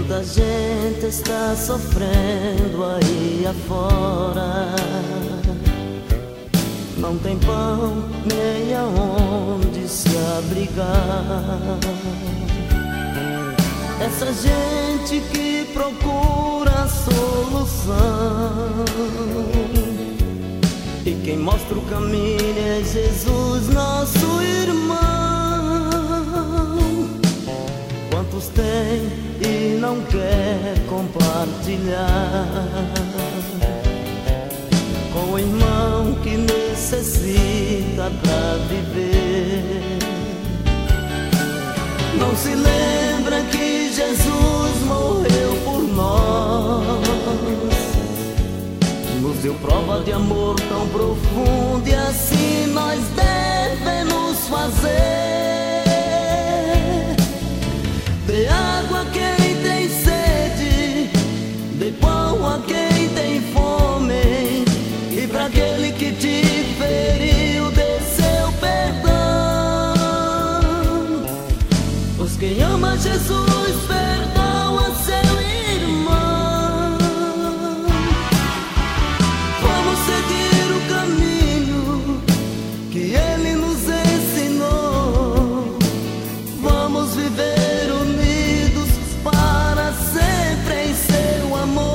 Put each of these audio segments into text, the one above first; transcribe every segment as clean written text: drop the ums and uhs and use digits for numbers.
Muita gente está sofrendo aí afora, não tem pão nem aonde se abrigar. Essa gente que procura solução, e quem mostra o caminho é Jesus, nosso irmão. Quantos tem e não quer compartilhar com o irmão que necessita pra viver? Não se lembra que Jesus morreu por nós, nos deu prova de amor tão profundo, e assim nós devemos fazer. Dê água a quem tem sede, dê pão a quem tem fome, e para aquele que te feriu, dê seu perdão. Pois quem ama Jesus perdoa seu irmão. Vamos seguir o caminho que Ele nos ensinou. Vamos viver para sempre em seu amor.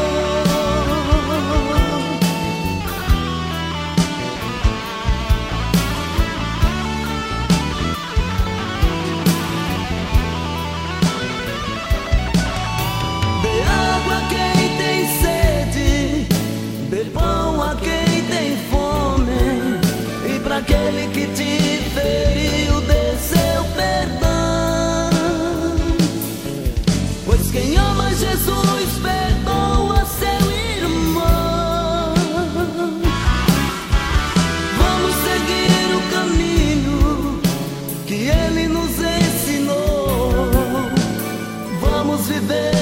Dê água a quem tem sede, dê pão a quem tem fome, e para aquele que te feriu, dê seu perdão. Pois quem ama Jesus perdoa seu irmão. Vamos seguir o caminho que Ele nos ensinou. Vamos viver